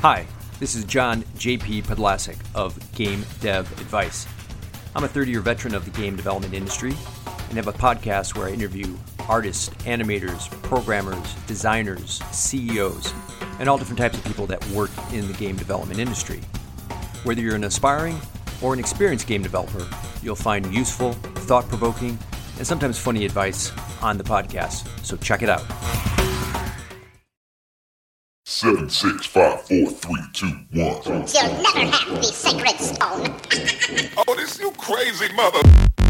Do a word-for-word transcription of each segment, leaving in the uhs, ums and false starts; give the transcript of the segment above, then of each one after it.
Hi, this is John J P Podlasek of Game Dev Advice. I'm a thirty-year veteran of the game development industry and have a podcast where I interview artists, animators, programmers, designers, C E Os, and all different types of people that work in the game development industry. Whether you're an aspiring or an experienced game developer, you'll find useful, thought-provoking, and sometimes funny advice on the podcast, so check it out. Seven, six, five, four, three, two, one. You'll never have the sacred stone. Oh, this you crazy mother.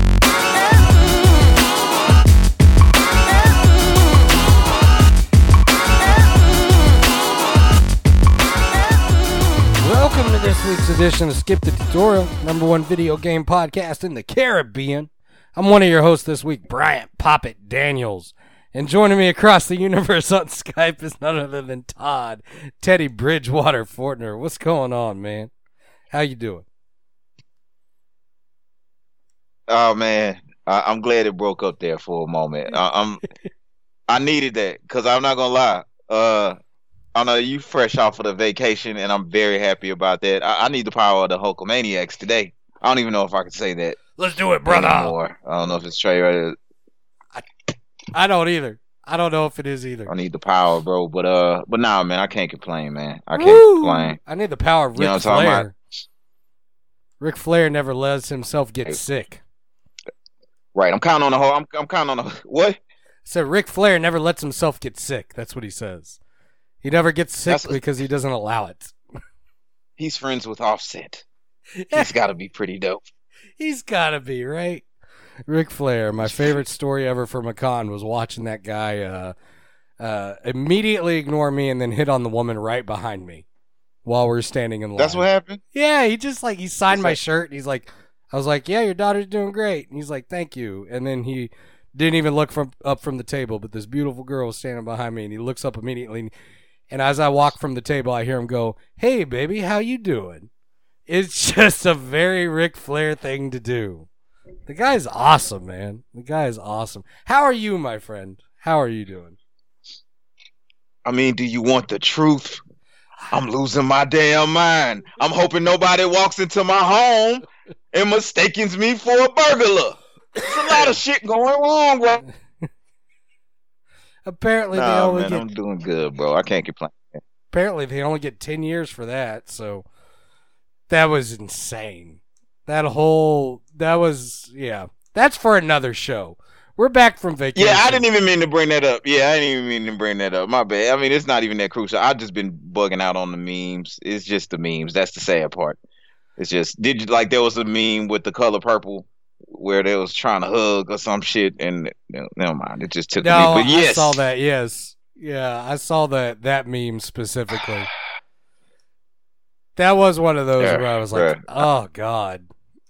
Welcome to this week's edition of Skip the Tutorial, number one video game podcast in the Caribbean. I'm one of your hosts this week, Bryant Poppet Daniels. And joining me across the universe on Skype is none other than Todd, Teddy Bridgewater Fortner. What's going on, man? How you doing? Oh man, I, I'm glad it broke up there for a moment. I, I'm, I needed that because I'm not gonna lie. Uh, I know you fresh off of the vacation, and I'm very happy about that. I, I need the power of the Hulkamaniacs today. I don't even know if I can say that. Let's do it, brother. Anymore. I don't know if it's Trey or. I don't either. I don't know if it is either. I need the power, bro. But uh, but nah, man, I can't complain, man. I can't Woo! complain. I need the power of Ric You know what I'm talking Flair. about? Ric Flair never lets himself get sick. Right, I'm counting on the whole. I'm I'm counting on the what? So Ric Flair never lets himself get sick. That's what he says. He never gets sick That's- because he doesn't allow it. He's friends with Offset. He's got to be pretty dope. He's gotta be, right? Ric Flair, my favorite story ever from a con was watching that guy uh, uh, immediately ignore me and then hit on the woman right behind me while we're standing in line. That's what happened? Yeah, he just like, he signed He's my like- shirt and he's like, I was like, yeah, your daughter's doing great. And he's like, thank you. And then he didn't even look from up from the table, but this beautiful girl was standing behind me and he looks up immediately. And as I walk from the table, I hear him go, hey, baby, how you doing? It's just a very Ric Flair thing to do. The guy's awesome, man. The guy is awesome. How are you, my friend? How are you doing? I mean, do you want the truth? I'm losing my damn mind. I'm hoping nobody walks into my home and mistakes me for a burglar. There's a lot of shit going wrong, bro. Apparently, they Nah, only man, get I'm doing good, bro. I can't complain. apparently they only get ten years for that. So that was insane. That whole that was yeah. That's for another show. We're back from vacation. Yeah, I didn't even mean to bring that up. Yeah, I didn't even mean to bring that up. My bad. I mean, it's not even that crucial. I've just been bugging out on the memes. It's just the memes. That's the sad part. It's just did you like there was a meme with the color purple where they was trying to hug or some shit, and you know, never mind. It just took No, me. But yes, I saw that. Yes, yeah, I saw that that meme specifically. That was one of those Yeah, where I was like, bruh. "Oh God."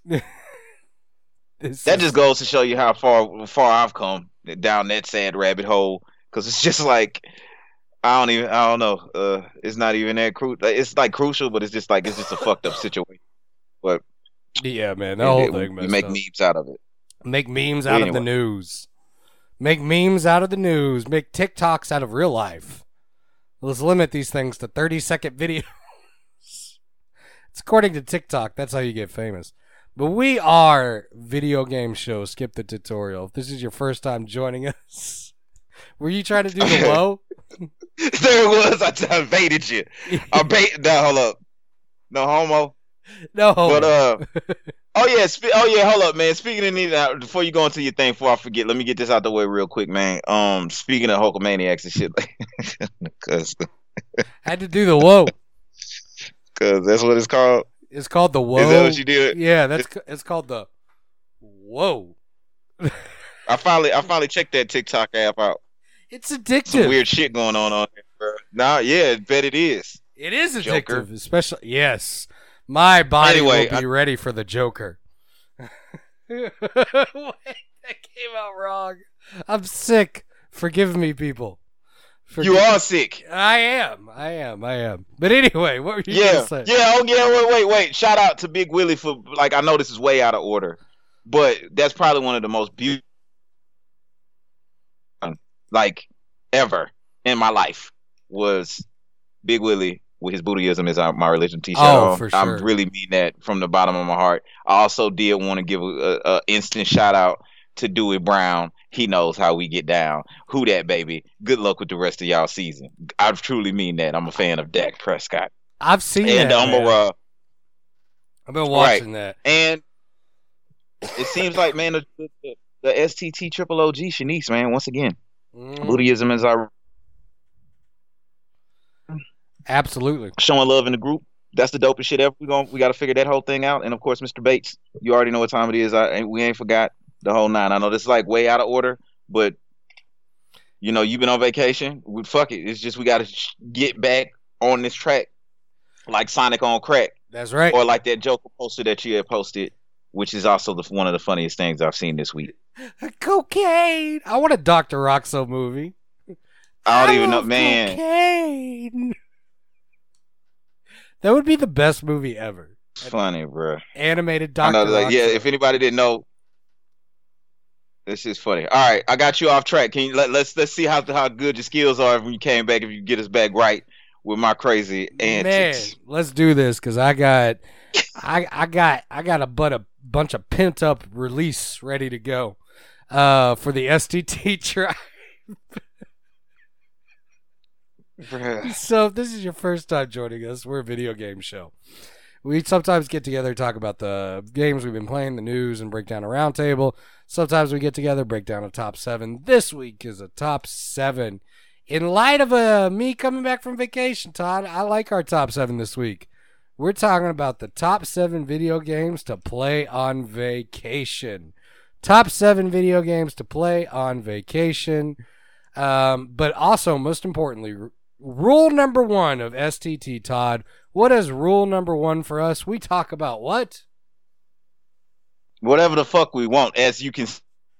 This that is- just goes to show you how far far I've come down that sad rabbit hole. Because it's just like I don't even I don't know. Uh, it's not even that crucial. It's like crucial, but it's just like it's just a fucked up situation. But yeah, man, the it- whole it- thing. we messed make up. memes out of it. Make memes out of the Anyway. news. Make memes out of the news. Make TikToks out of real life. Let's limit these things to thirty second videos. It's according to TikTok. That's how you get famous. But we are Video Game Show. Skip the tutorial. If this is your first time joining us, were you trying to do the low? There it was. I, I baited you. I bait. No, hold up. No homo. No. But uh. Oh yeah. Spe- oh yeah. Hold up, man. Speaking of these, uh, before you go into your thing, before I forget, let me get this out the way real quick, man. Um, speaking of Hulkamaniacs and shit, because Had to do the whoa. because that's what it's called. It's called the whoa. Is that what you did? Yeah, that's c- it's called the whoa. I finally, I finally checked that TikTok app out. It's Some addictive. weird shit going on on there, bro. Nah, yeah, I bet it is. It is addictive, Joker. especially yes. My body Anyway, will be ready for the Joker. Wait, that came out wrong. I'm sick. Forgive me, people. Forgive You are sick. I am. I am. I am. But anyway, what were you Yeah, gonna say? yeah. Oh yeah. Wait, wait, wait. Shout out to Big Willie for like. I know this is way out of order, but that's probably one of the most beautiful, like ever in my life was Big Willie with his Buddhism is my religion t-shirt Oh, on. for sure. I really mean that from the bottom of my heart. I also did want to give a, a, a instant shout out to Dewey Brown. He knows how we get down. Who that, baby? Good luck with the rest of y'all season. I truly mean that. I'm a fan of Dak Prescott. I've seen And that. I'm man. a, uh, I've been watching right. that. And it seems like, man, the, the, the S T T triple O G Shanice, man, once again, Mm, Buddhism is our absolutely. showing love in the group. That's the dopest shit ever. We going we got to figure that whole thing out. And of course, Mister Bates, you already know what time it is. I we ain't forgot the whole nine. I know this is like way out of order, but you know you've been on vacation. We fuck it. It's just we got to sh- get back on this track, like Sonic on crack, That's right. or like that Joker poster that you had posted, which is also the one of the funniest things I've seen this week. Cocaine. I want a Doctor Roxo movie. I don't even know, love man. Cocaine. That would be the best movie ever. Funny, bro. Animated I Doctor know, like, yeah. Roxo. If anybody didn't know, this is funny. All right, I got you off track. Can you let let's let's see how how good your skills are when you came back. If you get us back right with my crazy Man, antics. let's do this because I got, I I got I got a but a bunch of pent up release ready to go, uh, for the S T T tribe. Bruh. So if this is your first time joining us, we're a video game show. We sometimes get together and talk about the games we've been playing, the news, and break down a roundtable. Sometimes we get together, break down a top seven. This week is a top seven. In light of uh, me coming back from vacation, Todd, I like our top seven this week. We're talking about the top seven video games to play on vacation. Top seven video games to play on vacation. Um, but also, most importantly, r- rule number one of S T T, Todd. What is rule number one for us? We talk about what? Whatever the fuck we want, as you can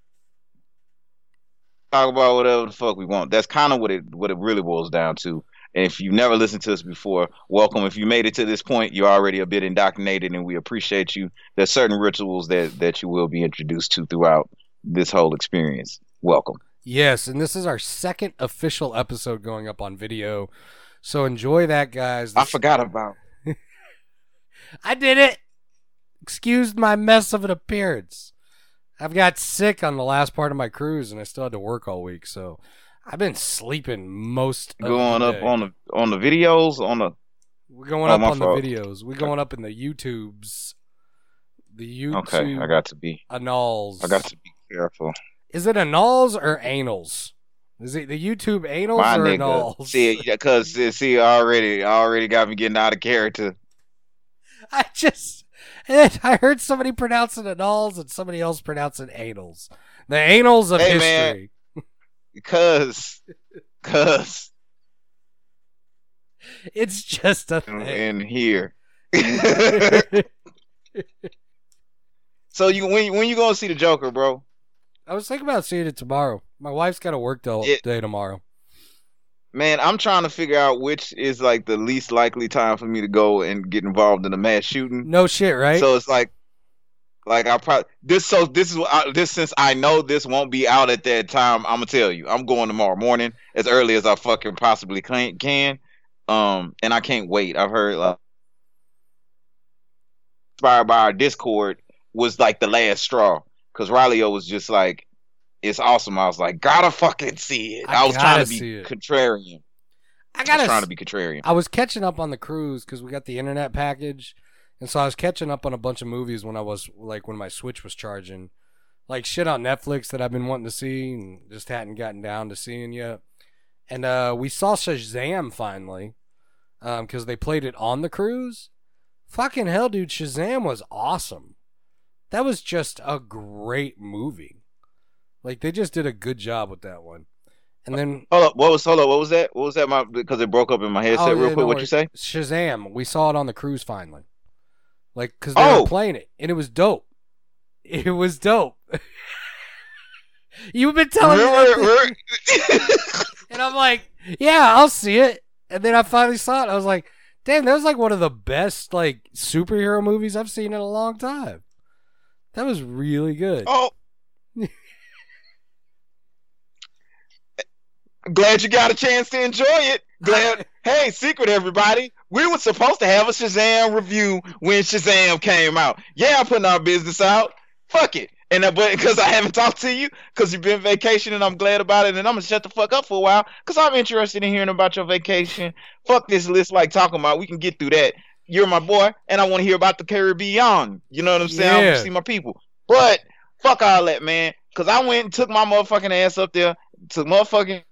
talk about whatever the fuck we want. That's kind of what it what it really boils down to. And if you've never listened to us before, welcome. If you made it to this point, you're already a bit indoctrinated, and we appreciate you. There's certain rituals that that you will be introduced to throughout this whole experience. Welcome. Yes, and this is our second official episode going up on video. So enjoy that, guys. I This- forgot about. I did it. Excuse my mess of an appearance. I've got sick on the last part of my cruise, and I still had to work all week, so I've been sleeping most of Going the up day. on the on the videos on the. We're going Oh, up my on fault. the videos. We're going up in the YouTubes. The YouTube Okay, I got to be. anals. I got to be careful. Is it anals or anals? Is it the YouTube anals My or nigga, anals? see, because see, already, already got me getting out of character. I just, I heard somebody pronounce it anals and somebody else pronounce it anals. The anals of Hey, man. history. Cause, cause, It's just a thing. in here. So you when you- when you gonna see the Joker, bro? I was thinking about seeing it tomorrow. My wife's got to work all It- day tomorrow. Man, I'm trying to figure out which is like the least likely time for me to go and get involved in a mass shooting. No shit, right? So it's like, like I probably this. So this is what I, this since I know this won't be out at that time. I'm gonna tell you, I'm going tomorrow morning as early as I fucking possibly can. can. Um, and I can't wait. I've heard like inspired by our Discord was like the last straw because Riley was just like, it's awesome. I was like, gotta fucking see it. I I, was trying gotta to see be it. contrarian. I I got was trying to be contrarian. I was catching up on the cruise because we got the internet package, and so I was catching up on a bunch of movies when I was like when my Switch was charging, like shit on Netflix that I've been wanting to see and just hadn't gotten down to seeing yet. And uh, we saw Shazam finally, because they played it on the cruise. Fucking hell, dude! Shazam was awesome. That was just a great movie. Like they just did a good job with that one. And then Hold up, what was hold up? What was that? What was that? My because it broke up in my headset Oh, real yeah, quick. no What you say? worries. Shazam. We saw it on the cruise finally. Like, because they Oh! were playing it, and it was dope. It was dope. You've been telling me that thing, and I'm like, yeah, I'll see it. And then I finally saw it. I was like, damn, that was like one of the best like superhero movies I've seen in a long time. That was really good. Oh. Glad you got a chance to enjoy it. Glad. Hey, secret, everybody. We were supposed to have a Shazam review when Shazam came out. Yeah, I'm putting our business out. Fuck it. And uh, but because I haven't talked to you, because you've been vacationing, I'm glad about it, and I'm gonna shut the fuck up for a while, because I'm interested in hearing about your vacation. Fuck this list like talking about. We can get through that. You're my boy, and I want to hear about the Caribbean. You know what I'm saying? I want Yeah. to see my people. But fuck all that, man. Because I went and took my motherfucking ass up there to motherfucking.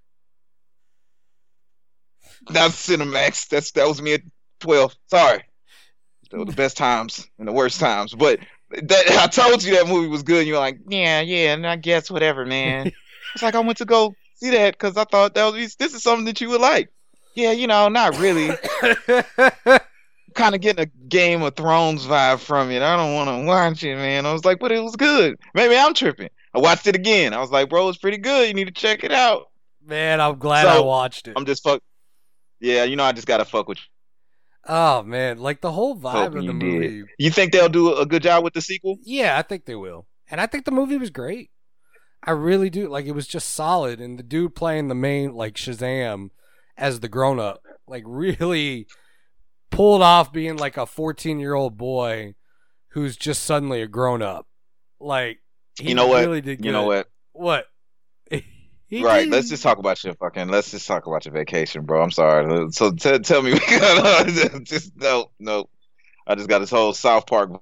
That's Cinemax. That's that was me at twelve. Sorry, they were the best times and the worst times. But that I told you that movie was good. And you're like, yeah, yeah, and I guess whatever, man. It's like I went to go see that because I thought that was this is something that you would like. Yeah, you know, not really. Kind of getting a Game of Thrones vibe from it. I don't want to watch it, man. I was like, but it was good. Maybe I'm tripping. I watched it again. I was like, bro, it's pretty good. You need to check it out. Man, I'm glad So, I watched it. I'm just fuck. Yeah, you know, I just gotta fuck with you. Oh man, like the whole vibe Hoping of the you movie. did. You think they'll do a good job with the sequel? Yeah, I think they will. And I think the movie was great. I really do. Like it was just solid, and the dude playing the main like Shazam as the grown up, like really pulled off being like a fourteen year old boy who's just suddenly a grown up. Like he You know what? really did good. You know what? What? He Right. did- Let's just talk about your fucking. Let's just talk about your vacation, bro. I'm sorry. So t- tell me, we gotta just no, no. I just got this whole South Park.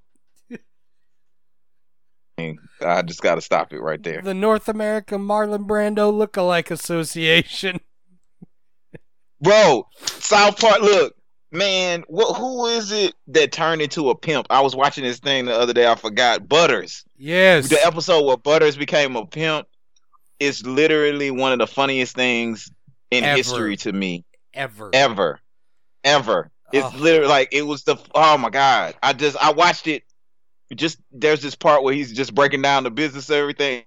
I just got to stop it right there. the North America Marlon Brando Lookalike Association. Bro, South Park, look, man, what, who is it that turned into a pimp? I was watching this thing the other day, I forgot. Butters. Yes. The episode where Butters became a pimp is literally one of the funniest things in Ever. history to me. Ever. Ever. Ever. It's Ugh. literally like, it was the, oh my God. I just, I watched it. Just, there's this part where he's just breaking down the business, everything.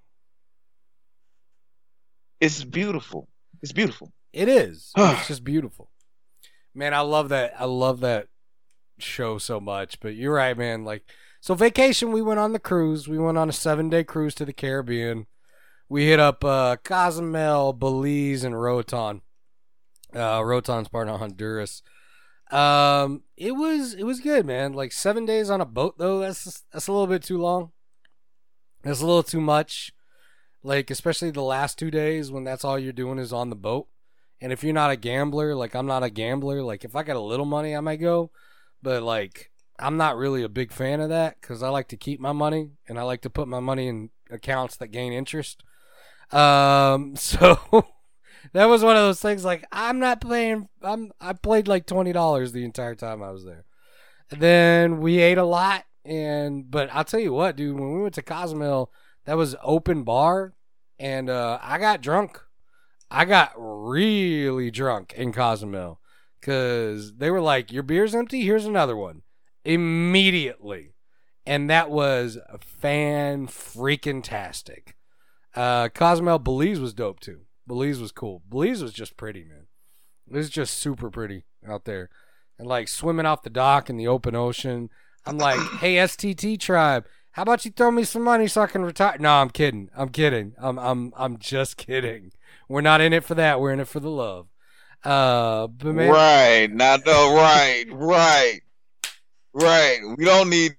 It's beautiful. It's beautiful. It is. It's just beautiful. Man, I love that. I love that show so much. But you're right, man. Like, so vacation, we went on the cruise. We went on a seven day cruise to the Caribbean. We hit up uh, Cozumel, Belize, and Roatan. Uh, Rotan's part of Honduras. Um, it was it was good, man. Like seven days on a boat though. That's that's a little bit too long. That's a little too much. Like especially the last two days when that's all you're doing is on the boat. And if you're not a gambler, like I'm not a gambler, like if I got a little money, I might go. But like I'm not really a big fan of that because I like to keep my money and I like to put my money in accounts that gain interest. Um, so that was one of those things. Like I'm not playing. I'm I played like twenty dollars the entire time I was there. And then we ate a lot, and but I'll tell you what, dude. When we went to Cozumel, that was open bar, and uh, I got drunk. I got really drunk in Cozumel because they were like, "Your beer's empty. Here's another one." Immediately, and that was fan freaking tastic. Uh, Cozumel, Belize was dope too. Belize was cool. Belize was just pretty, man. It was just super pretty out there, and like swimming off the dock in the open ocean. I'm like, "Hey, S T T tribe, how about you throw me some money so I can retire?" No, I'm kidding. I'm kidding. I'm I'm I'm just kidding. We're not in it for that. We're in it for the love. Uh, but man, Right. Now, no, right, right, right. We don't need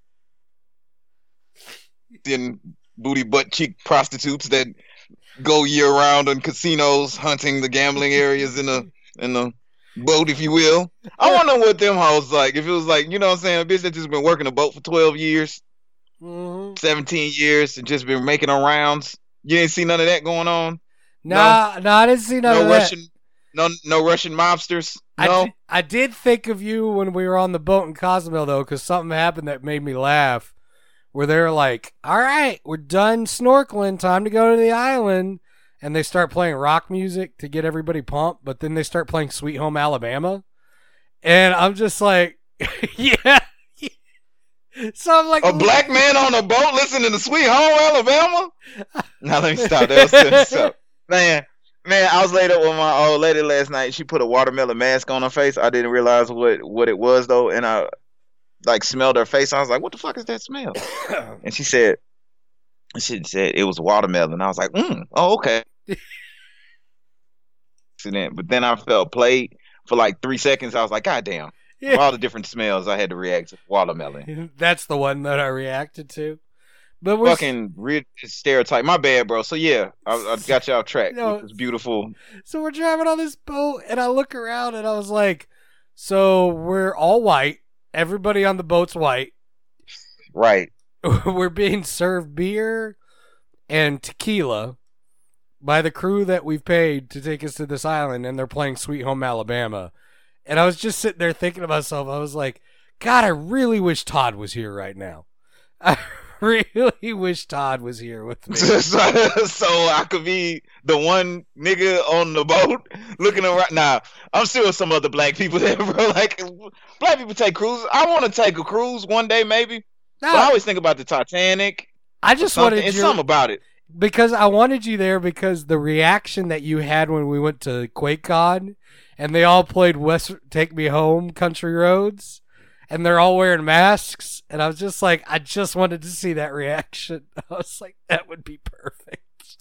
then booty butt cheek prostitutes that go year round in casinos hunting the gambling areas in the in the boat, if you will. I wonder what them hoes like. If it was like, you know what I'm saying, a bitch that just been working a boat for twelve years, mhm. seventeen years, and just been making her rounds. You ain't see none of that going on. Nah, no, I didn't see none No of that. Russian, no no Russian mobsters. I, No. di- I did think of you when we were on the boat in Cozumel, though, because something happened that made me laugh. Where they're like, all right, we're done snorkeling. Time to go to the island. And they start playing rock music to get everybody pumped. But then they start playing Sweet Home Alabama. And I'm just like, yeah. So I'm like, A black man on a boat listening to Sweet Home Alabama? Now let me stop. That was so, man, man, I was laid up with my old lady last night. She put a watermelon mask on her face. I didn't realize what, what it was though, and I like smelled her face. I was like, "What the fuck is that smell?" And she said, "She said it was watermelon." I was like, mm, "Oh, okay." But then I felt played for like three seconds. I was like, "God damn." Yeah. Of all the different smells, I had to react to watermelon. That's the one that I reacted to. But we're Fucking weird stereotype. My bad, bro. So yeah, I, I got you off track. No. It was beautiful. So we're driving on this boat, and I look around, and I was like, so we're all white. Everybody on the boat's white. Right. We're being served beer and tequila by the crew that we've paid to take us to this island, and they're playing Sweet Home Alabama. And I was just sitting there thinking to myself, I was like, God, I really wish Todd was here right now. I really wish Todd was here with me. so, so I could be the one nigga on the boat looking around. Nah, I'm still with some other black people there, bro. Like, black people take cruises. I want to take a cruise one day, maybe. No, But I always think about the Titanic. I just Something. wanted It's you something about it. because I wanted you there because the reaction that you had when we went to QuakeCon and they all played West Take Me Home Country Roads and they're all wearing masks and I was just like I just wanted to see that reaction. I was like that would be perfect.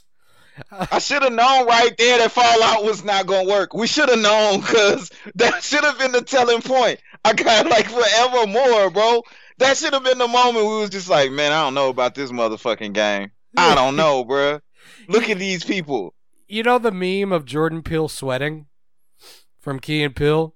I should have known right there that Fallout was not gonna work. We should have known because that should have been the telling point. I got like forever more, bro. That should have been the moment we was just like, man, I don't know about this motherfucking game. I don't know, bro. Look at these people. You know the meme of Jordan Peele sweating from Key and Peele?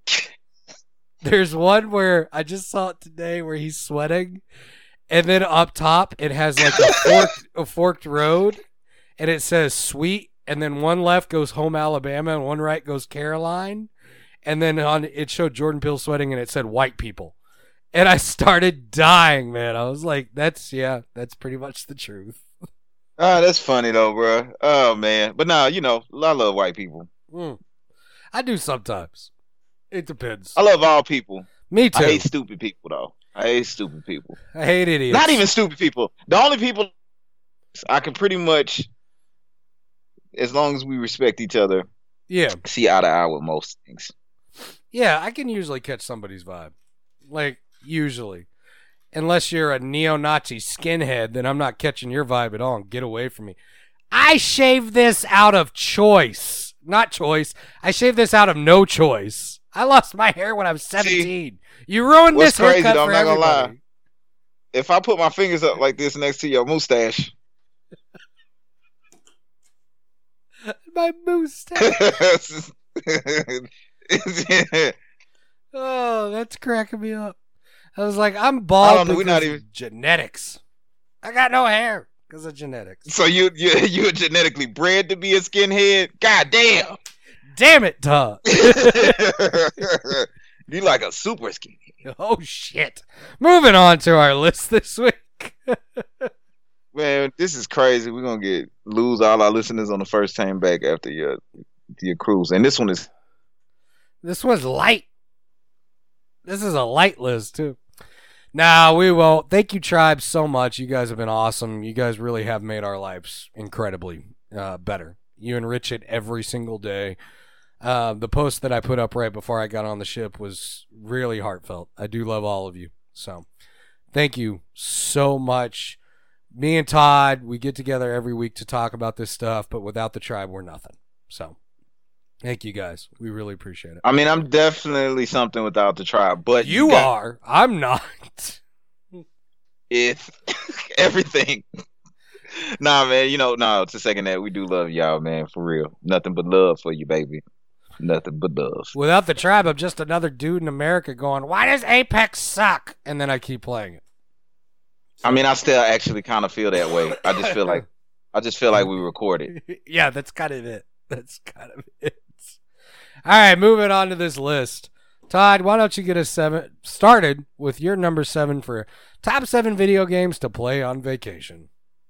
There's one where I just saw it today where he's sweating, and then up top it has like a forked, a forked road, and it says sweet, and then one left goes home Alabama, and one right goes Caroline, and then on it showed Jordan Peele sweating, and it said white people. And I started dying, man. I was like, that's, yeah, that's pretty much the truth. Ah, that's funny though, bro. Oh man, but nah, you know, I love white people. Mm. I do sometimes. It depends. I love all people. Me too. I hate stupid people though. I hate stupid people. I hate idiots. Not even stupid people. The only people I can pretty much, as long as we respect each other, Yeah. see eye to eye with most things. Yeah, I can usually catch somebody's vibe. Like, usually. Unless you're a neo-Nazi skinhead, then I'm not catching your vibe at all and get away from me. I shaved this out of choice. Not choice. I shaved this out of no choice. I lost my hair when I was seventeen. See, you ruined what's this haircut crazy, though, for I'm not gonna everybody. lie. If I put my fingers up like this next to your mustache. My mustache. Oh, that's cracking me up. I was like, I'm bald I don't know, because we're not of even- genetics. I got no hair because of genetics. So you you you're genetically bred to be a skinhead? God damn. Damn it, Todd. You like a super skinhead. Oh, shit. Moving on to our list this week. Man, this is crazy. We're gonna get lose all our listeners on the first time back after your your cruise. And this one is This one's light. This is a light list, too. Nah, we won't. Thank you, Tribe, so much. You guys have been awesome. You guys really have made our lives incredibly uh, better. You enrich it every single day. Uh, the post that I put up right before I got on the ship was really heartfelt. I do love all of you. So thank you so much. Me and Todd, we get together every week to talk about this stuff, but without the Tribe, we're nothing. So thank you guys. We really appreciate it. I mean, I'm definitely something without the tribe, but You got- are. I'm not. It's everything. Nah, man, you know, no, to second that, we do love y'all, man, for real. Nothing but love for you, baby. Nothing but love. Without the Tribe, I'm just another dude in America going, why does Apex suck? And then I keep playing it. I mean, I still actually kind of feel that way. I just feel like, I just feel like we recorded. Yeah, that's kind of it. That's kind of it. All right, moving on to this list. Todd, why don't you get us seven started with your number seven for top seven video games to play on vacation?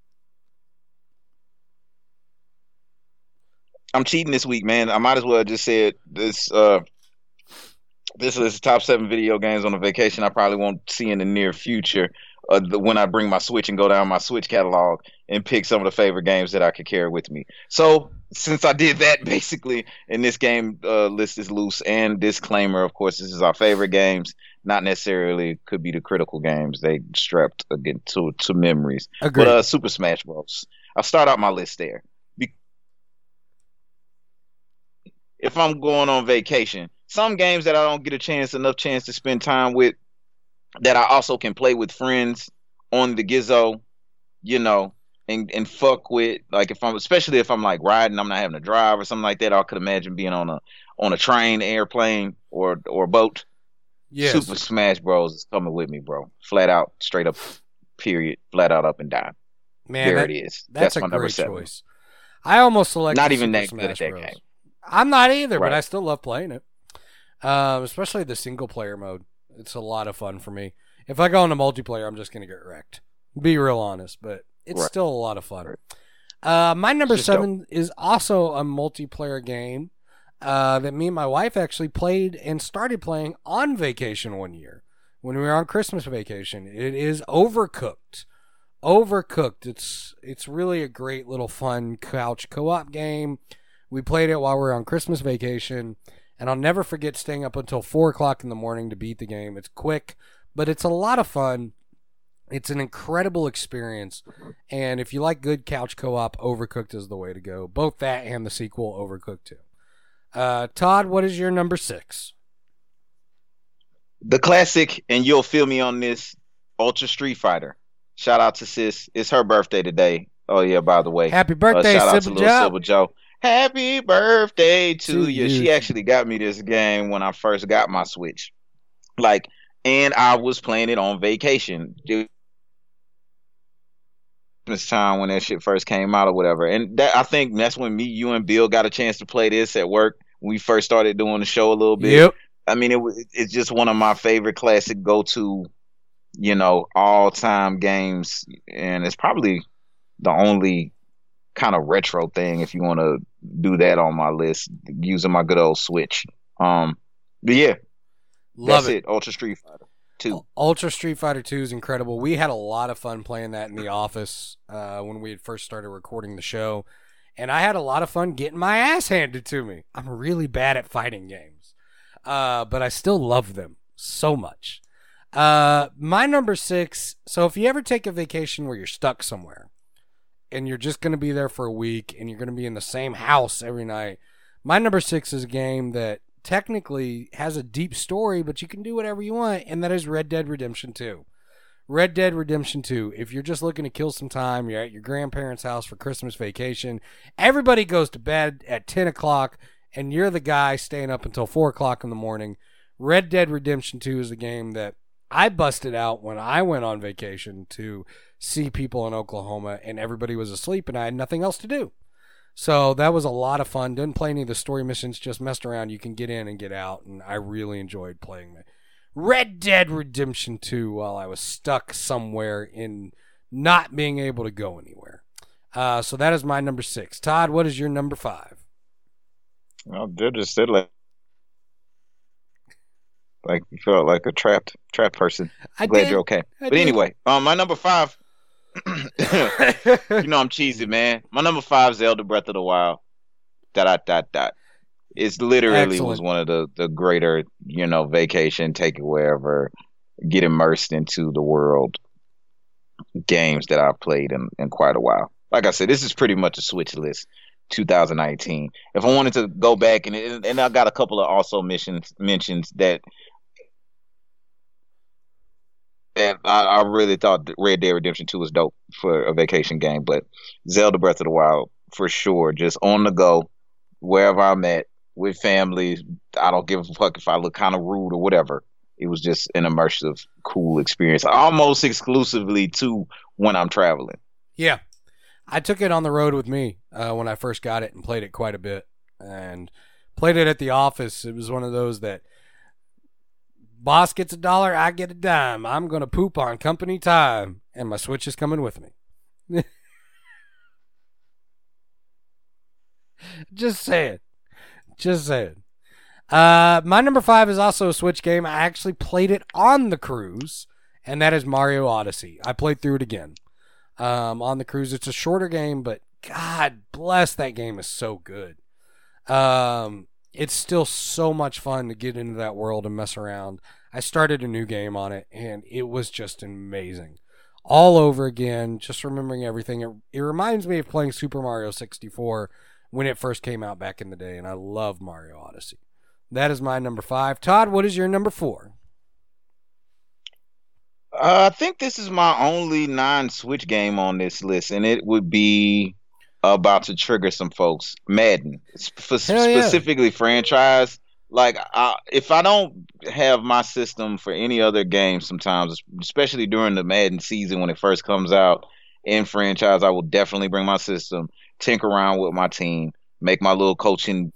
I'm cheating this week, man. I might as well just say it. This, uh, this is top seven video games on a vacation I probably won't see in the near future. Uh, the, when I bring my Switch and go down my Switch catalog and pick some of the favorite games that I could carry with me. So since I did that, basically, and this game uh, list is loose, and disclaimer, of course, this is our favorite games, not necessarily could be the critical games. They strapped again to to memories. Agreed. But uh, Super Smash Bros. I'll start out my list there. Be- if I'm going on vacation, some games that I don't get a chance enough chance to spend time with that I also can play with friends on the Gizzo, you know, and and fuck with, like, if I'm, especially if I'm like riding, I'm not having to drive or something like that. I could imagine being on a on a train, airplane, or or boat. Yes. Super Smash Bros is coming with me, bro. Flat out, straight up, period. Flat out, up and down. Man, there that, it is. That's, That's a my number great seven. choice. I almost selected Not even Super that Smash good at that Bros. game. I'm not either, Right. but I still love playing it. Um, especially the single player mode. It's a lot of fun for me. If I go into multiplayer, I'm just gonna get wrecked. Be real honest, but it's Right. still a lot of fun. Right. Uh, my number Just seven is also a multiplayer game uh, that me and my wife actually played and started playing on vacation one year when we were on Christmas vacation. It is Overcooked. Overcooked. It's it's really a great little fun couch co-op game. We played it while we were on Christmas vacation, and I'll never forget staying up until four o'clock in the morning to beat the game. It's quick, but it's a lot of fun. It's an incredible experience, and if you like good couch co-op, Overcooked is the way to go. Both that and the sequel, Overcooked two. Uh, Todd, what is your number six? The classic, and you'll feel me on this, Ultra Street Fighter. Shout out to sis. It's her birthday today. Oh yeah, by the way. Happy birthday, uh, shout out to Sybil little Joe. Sybil Joe. Happy birthday to, To you. you. She actually got me this game when I first got my Switch. Like, and I was playing it on vacation. Dude, this time when that shit first came out or whatever. And that, I think that's when me, you, and Bill got a chance to play this at work when we first started doing the show a little bit. Yep. I mean, it was it's just one of my favorite classic go-to, you know, all-time games, and it's probably the only kind of retro thing if you want to do that on my list using my good old Switch. Um, but yeah, Love that's it. it. Ultra Street Fighter two. Ultra Street Fighter two is incredible. We had a lot of fun playing that in the office uh, when we had first started recording the show, and I had a lot of fun getting my ass handed to me. I'm really bad at fighting games, uh, but I still love them so much. Uh, my number six, so if you ever take a vacation where you're stuck somewhere, and you're just going to be there for a week, and you're going to be in the same house every night, my number six is a game that technically has a deep story, but you can do whatever you want, and that is Red Dead Redemption two. Red Dead Redemption two. If you're just looking to kill some time, you're at your grandparents' house for Christmas vacation, everybody goes to bed at ten o'clock, and you're the guy staying up until four o'clock in the morning. Red Dead Redemption two is a game that I busted out when I went on vacation to see people in Oklahoma, and everybody was asleep, and I had nothing else to do. So that was a lot of fun. Didn't play any of the story missions, just messed around. You can get in and get out, and I really enjoyed playing that. Red Dead Redemption two while I was stuck somewhere in not being able to go anywhere. Uh, so that is my number six. Todd, what is your number five? Well, they're just said like, like you felt like a trapped trapped person. I Glad did. you're okay. I but did. anyway, um, my number five. You know I'm cheesy, man. My number five, Zelda Breath of the Wild. Dot dot dot dot. It's literally Excellent. was one of the the greater, you know, vacation, take it wherever, get immersed into the world games that I've played in, in quite a while. Like I said, this is pretty much a Switch list, two thousand nineteen. If I wanted to go back and and I got a couple of also missions mentions that that I, I really thought that Red Dead Redemption two was dope for a vacation game, but Zelda Breath of the Wild for sure, just on the go, wherever I'm at with family. I don't give a fuck if I look kind of rude or whatever. It was just an immersive, cool experience, almost exclusively to when I'm traveling. Yeah. I took it on the road with me uh, when I first got it and played it quite a bit. And played it at the office. It was one of those that boss gets a dollar, I get a dime. I'm going to poop on company time. And my Switch is coming with me. Just saying. Just saying. Uh, my number five is also a Switch game. I actually played it on the cruise, and that is Mario Odyssey. I played through it again um, on the cruise. It's a shorter game, but God bless, that game is so good. Um, it's still so much fun to get into that world and mess around. I started a new game on it, and it was just amazing. All over again, just remembering everything. It, it reminds me of playing Super Mario sixty-four when it first came out back in the day, and I love Mario Odyssey. That is my number five. Todd, what is your number four? Uh, I think this is my only non-Switch game on this list, and it would be about to trigger some folks. Madden, Sp- Hell yeah. specifically franchise. Like, I, if I don't have my system for any other game, sometimes, especially during the Madden season when it first comes out in franchise, I will definitely bring my system, tinker around with my team, make my little coaching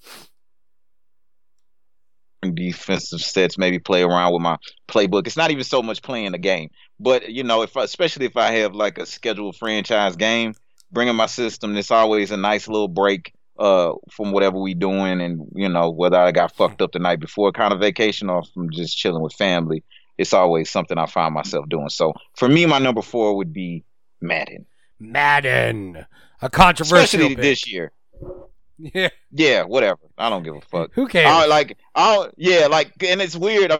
defensive sets, maybe play around with my playbook. It's not even so much playing the game, but you know, if I, especially if I have like a scheduled franchise game, bringing my system, it's always a nice little break uh from whatever we doing, and you know, whether I got fucked up the night before kind of vacation or from just chilling with family, it's always something I find myself doing. So for me, my number four would be Madden. Madden, a controversial especially pick. this year. Yeah, Yeah, whatever. I don't give a fuck. who cares? I, like, I yeah, like, and it's weird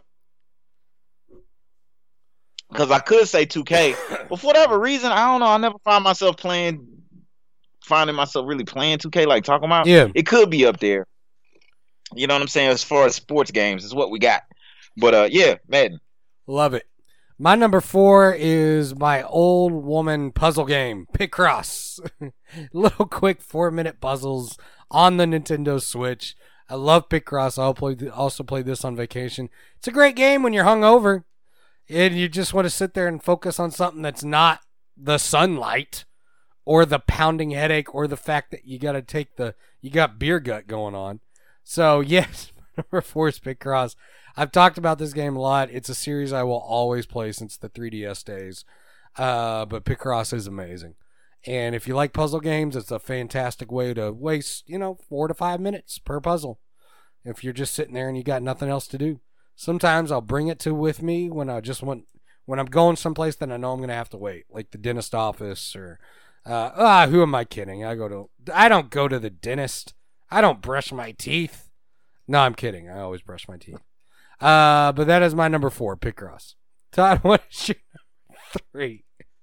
because I could say two K, but for whatever reason, I don't know. I never find myself playing, finding myself really playing two K. Like talking about, Yeah. it could be up there. You know what I'm saying? As far as sports games, is what we got. But uh, yeah, Madden. Love it. My number four is my old woman puzzle game, Picross. Little quick four minute puzzles on the Nintendo Switch. I love Picross. I'll play th- also play this on vacation. It's a great game when you're hungover and you just want to sit there and focus on something that's not the sunlight or the pounding headache or the fact that you got to take the, you got beer gut going on. So yes, number four is Picross. I've talked about this game a lot. It's a series I will always play since the three D S days. Uh, but Picross is amazing. And if you like puzzle games, it's a fantastic way to waste, you know, four to five minutes per puzzle. If you're just sitting there and you got nothing else to do. Sometimes I'll bring it to with me when I just want, when I'm going someplace that I know I'm going to have to wait, like the dentist office or, uh, ah, who am I kidding? I go to, I don't go to the dentist. I don't brush my teeth. No, I'm kidding. I always brush my teeth. Uh, but that is my number four, Picross. Todd, what is your number three?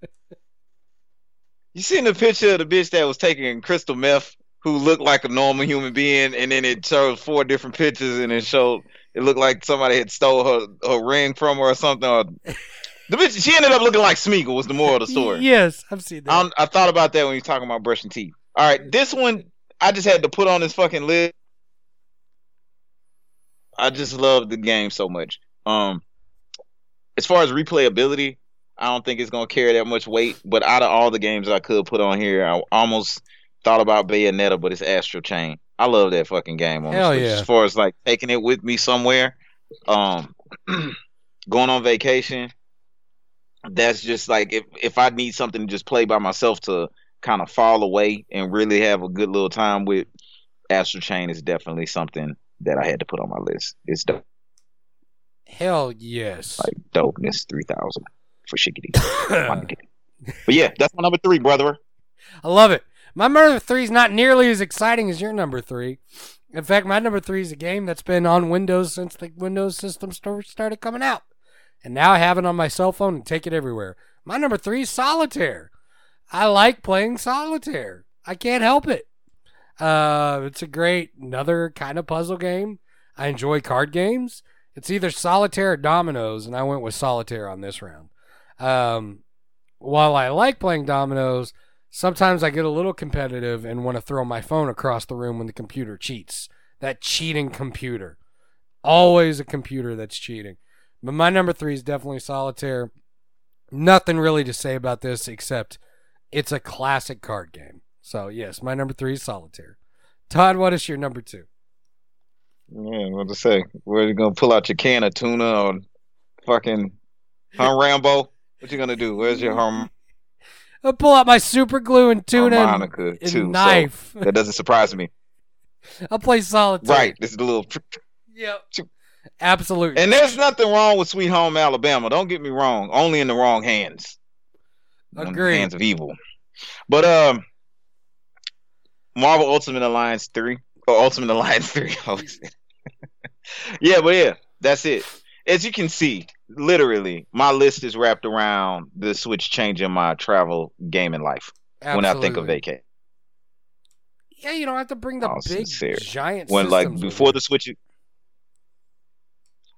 You seen the picture of the bitch that was taking crystal meth, who looked like a normal human being, and then it showed four different pictures, and it showed it looked like somebody had stole her, her ring from her or something. Or, the bitch, she ended up looking like Smeagol. Was the moral of the story? Yes, I've seen that. I, I thought about that when you're talking about brushing teeth. All right, this one I just had to put on this fucking list. I just love the game so much. Um, as far as replayability, I don't think it's gonna carry that much weight. But out of all the games I could put on here, I almost thought about Bayonetta, but it's Astral Chain. I love that fucking game on Hell the Switch. yeah. As far as like taking it with me somewhere, um, going on vacation, that's just like if if I need something to just play by myself to kind of fall away and really have a good little time with, Astral Chain is definitely something that I had to put on my list. It's dope. Hell yes. Like dopeness three thousand for shiggity. But yeah, that's my number three, brother. I love it. My number three is not nearly as exciting as your number three. In fact, my number three is a game that's been on Windows since the Windows system store started coming out. And now I have it on my cell phone and take it everywhere. My number three is Solitaire. I like playing Solitaire. I can't help it. Uh, it's a great, another kind of puzzle game. I enjoy card games. It's either Solitaire or Dominoes, and I went with Solitaire on this round. Um, while I like playing Dominoes, sometimes I get a little competitive and want to throw my phone across the room when the computer cheats. That cheating computer. Always a computer that's cheating. But my number three is definitely Solitaire. Nothing really to say about this except it's a classic card game. So, yes, my number three is Solitaire. Todd, what is your number two? Yeah, what to say? Where you gonna pull out your can of tuna or fucking Hum Rambo? What you gonna do? Where's your hum I'll pull out my super glue and tuna and, harmonica and too? knife. So that doesn't surprise me. I'll play Solitaire. Right, this is the little. Yep. Absolutely. And there's nothing wrong with Sweet Home Alabama. Don't get me wrong. Only in the wrong hands. In the Agreed. hands of evil. But um, Marvel Ultimate Alliance three or Ultimate Alliance three. Yeah, but yeah, that's it. As you can see, literally, my list is wrapped around the Switch changing my travel gaming life. When I think of Absolutely. vacation. Yeah, you don't have to bring the Oh, big sincere. giant When like systems with before you. the Switch,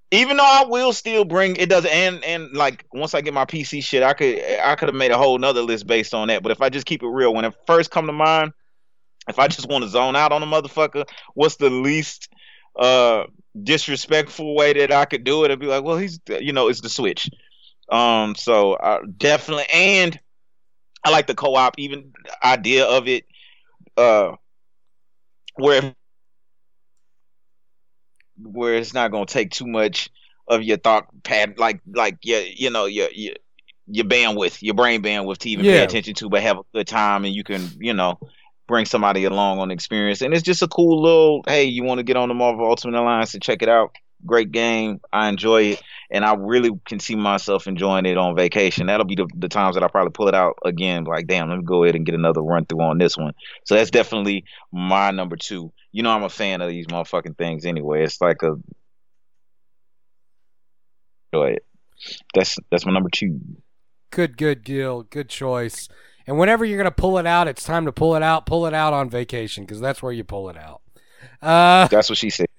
Even though I will still bring it does and and like once I get my P C shit, I could I could have made a whole nother list based on that. But if I just keep it real, when it first come to mind, if I just want to zone out on a motherfucker, what's the least uh disrespectful way that I could do it? I'd be like, well, he's you know, it's the Switch. Um, so uh, definitely, and I like the co-op even idea of it, uh, where where it's not gonna take too much of your thought pad, like like your you know your your your bandwidth, your brain bandwidth to even pay Yeah. attention to, but have a good time, and you can you know bring somebody along on the experience, and it's just a cool little hey, you want to get on the Marvel Ultimate Alliance and check it out. Great game, I enjoy it, and I really can see myself enjoying it on vacation. That'll be the, the times that I probably pull it out again. Like, damn, let me go ahead and get another run through on this one. So that's definitely my number two. You know, I'm a fan of these motherfucking things anyway. It's like a enjoy it. That's that's my number two. Good, good, Gil. Good choice. And whenever you're gonna pull it out, it's time to pull it out. Pull it out on vacation because that's where you pull it out. Uh, That's what she said.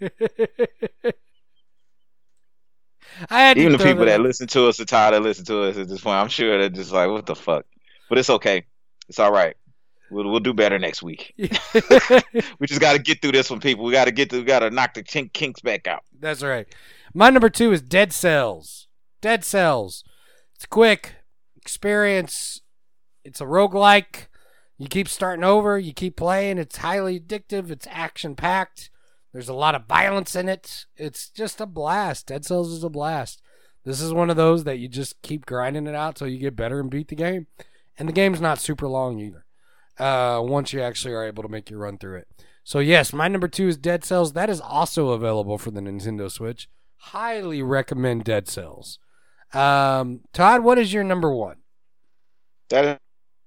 I had to Even the throw people that out. listen to us are tired of listening to us at this point. I'm sure they're just like, what the fuck? But it's okay. It's all right. We'll we'll do better next week. We just got to get through this one, people. We got to get through. We got to knock the kink, kinks back out. That's right. My number two is Dead Cells. Dead Cells. It's quick experience. It's a roguelike. You keep starting over. You keep playing. It's highly addictive. It's action packed. There's a lot of violence in it. It's just a blast. Dead Cells is a blast. This is one of those that you just keep grinding it out till you get better and beat the game. And the game's not super long either. Uh, once you actually are able to make your run through it. So yes, my number two is Dead Cells. That is also available for the Nintendo Switch. Highly recommend Dead Cells. Um, Todd, what is your number one? That is,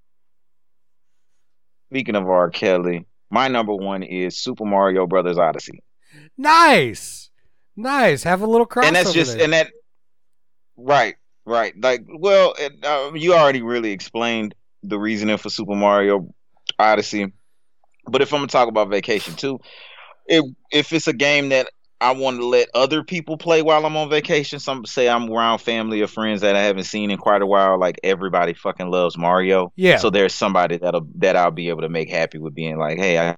speaking of R. Kelly, my number one is Super Mario Brothers Odyssey. Nice, nice. Have a little crossover And that's just there. and that right, right. Like, well, it, uh, you already really explained the reasoning for Super Mario Odyssey. But if I'm gonna talk about Vacation too, if if it's a game that I want to let other people play while I'm on vacation, some say I'm around family or friends that I haven't seen in quite a while, like everybody fucking loves Mario. Yeah. So there's somebody that'll that I'll be able to make happy with being like, hey, I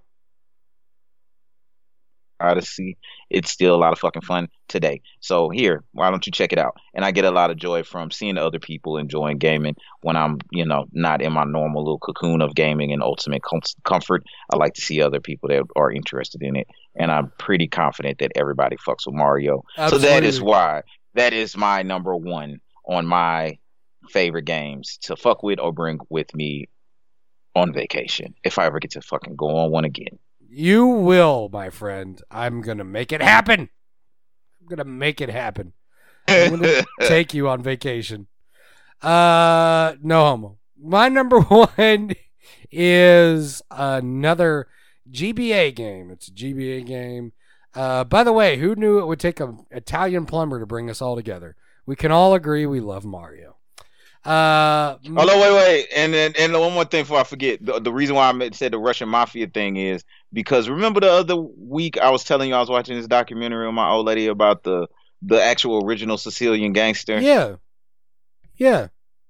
Odyssey, it's still a lot of fucking fun today. So here, why don't you check it out? And I get a lot of joy from seeing other people enjoying gaming when I'm, you know, not in my normal little cocoon of gaming and ultimate com- comfort. I like to see other people that are interested in it, and I'm pretty confident that everybody fucks with Mario. So that is Absolutely. why that is my number one on my favorite games to fuck with or bring with me on vacation if I ever get to fucking go on one again. You will, my friend. I'm gonna make it happen. I'm gonna make it happen. I'm gonna take you on vacation. Uh, no homo. My number one is another G B A game. It's a G B A game. Uh, by the way, who knew it would take an Italian plumber to bring us all together? We can all agree we love Mario. Uh, Oh no, wait, wait, and then and one more thing before I forget. The, the reason why I said the Russian mafia thing is because remember the other week I was telling you I was watching this documentary on my old lady about the the actual original Sicilian gangster yeah, yeah.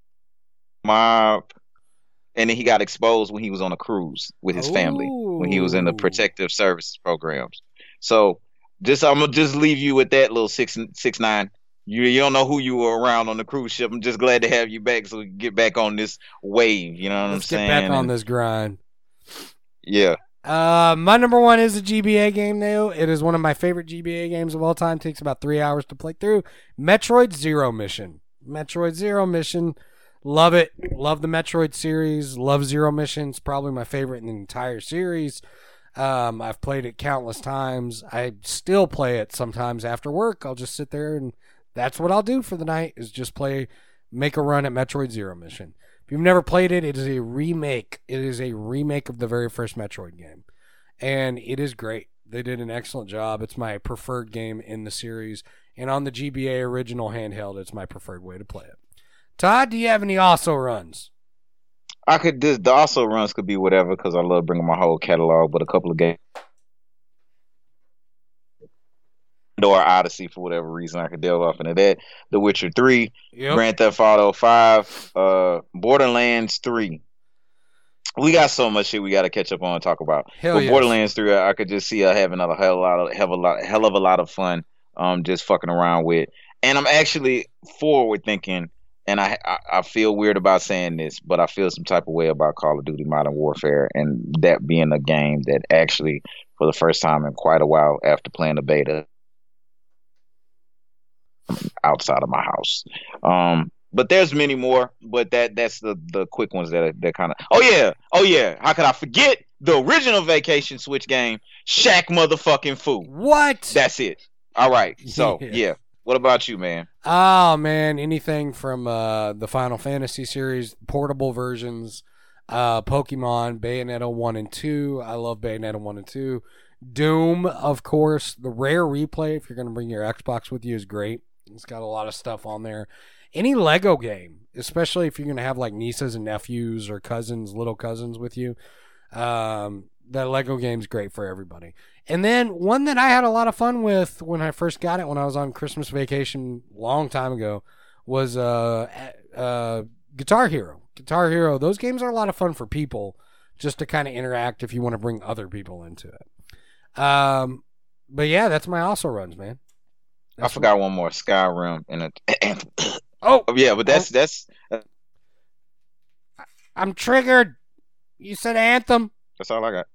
mob, and then he got exposed when he was on a cruise with his family when he was in the Ooh. protective services programs. So just I'm gonna just leave you with that little six six nine. You you don't know who you were around on the cruise ship. I'm just glad to have you back so we can get back on this wave. You know what Let's I'm get saying? back on And- this grind. Yeah. Uh, my number one is a G B A game, though. It is one of my favorite G B A games of all time. Takes about three hours to play through. Metroid Zero Mission. Metroid Zero Mission. Love it. Love the Metroid series. Love Zero Mission. It's probably my favorite in the entire series. Um, I've played it countless times. I still play it sometimes after work. I'll just sit there and that's what I'll do for the night is just play, make a run at Metroid Zero Mission. If you've never played it, it is a remake. It is a remake of the very first Metroid game. And it is great. They did an excellent job. It's my preferred game in the series. And on the G B A original handheld, it's my preferred way to play it. Todd, do you have any also runs? I could this the also runs could be whatever because I love bringing my whole catalog, but a couple of games or Odyssey for whatever reason. I could delve off into that. The Witcher three, Yep. Grand Theft Auto five, uh, Borderlands three. We got so much shit we got to catch up on and talk about. Hell but yes. Borderlands three, I could just see uh, having a hell of a lot of hell of a lot, hell of a lot of fun, um, just fucking around with. And I'm actually forward thinking, and I, I I feel weird about saying this, but I feel some type of way about Call of Duty Modern Warfare, and that being a game that actually, for the first time in quite a while, after playing the beta, outside of my house. Um, But there's many more, but that that's the, the quick ones that that kind of. Oh yeah, oh yeah. How could I forget the original Vacation Switch game, Shaq motherfucking Fu? What? That's it. All right. So Yeah. yeah. What about you, man? Oh man, anything from uh, the Final Fantasy series, portable versions, uh, Pokemon, Bayonetta one and two. I love Bayonetta one and two. Doom, of course. The Rare Replay, if you're going to bring your Xbox with you, is great. It's got a lot of stuff on there. Any Lego game, especially if you're going to have like nieces and nephews or cousins, little cousins with you, um, that Lego game's great for everybody. And then one that I had a lot of fun with when I first got it when I was on Christmas vacation a long time ago was uh, uh, Guitar Hero. Guitar Hero, those games are a lot of fun for people just to kind of interact if you want to bring other people into it. Um, but yeah, that's my also runs, man. That's I forgot what... one more, Skyrim and a. Oh yeah, but that's oh. that's. Uh, I'm triggered. You said Anthem. That's all I got.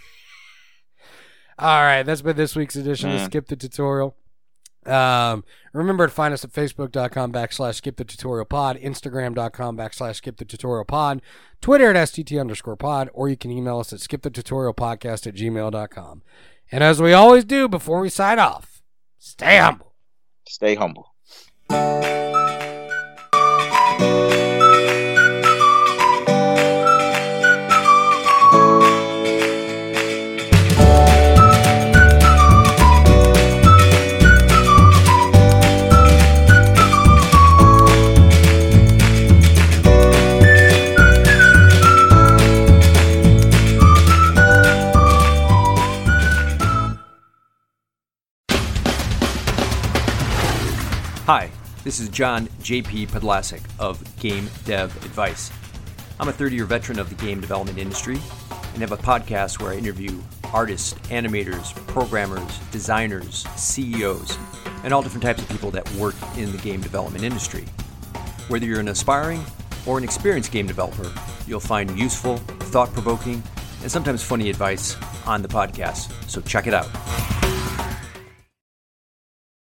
All right, that's been this week's edition Man. of Skip the Tutorial. Um, remember to find us at facebook.com backslash skip the tutorial pod, instagram.com backslash skip the tutorial pod, Twitter at STT underscore pod, or you can email us at skip the tutorial podcast at gmail dot com. And as we always do before we sign off, stay humble. Stay humble. Hi, this is John J P Podlasek of Game Dev Advice. I'm a thirty-year veteran of the game development industry and have a podcast where I interview artists, animators, programmers, designers, C E Os, and all different types of people that work in the game development industry. Whether you're an aspiring or an experienced game developer, you'll find useful, thought-provoking, and sometimes funny advice on the podcast, so check it out.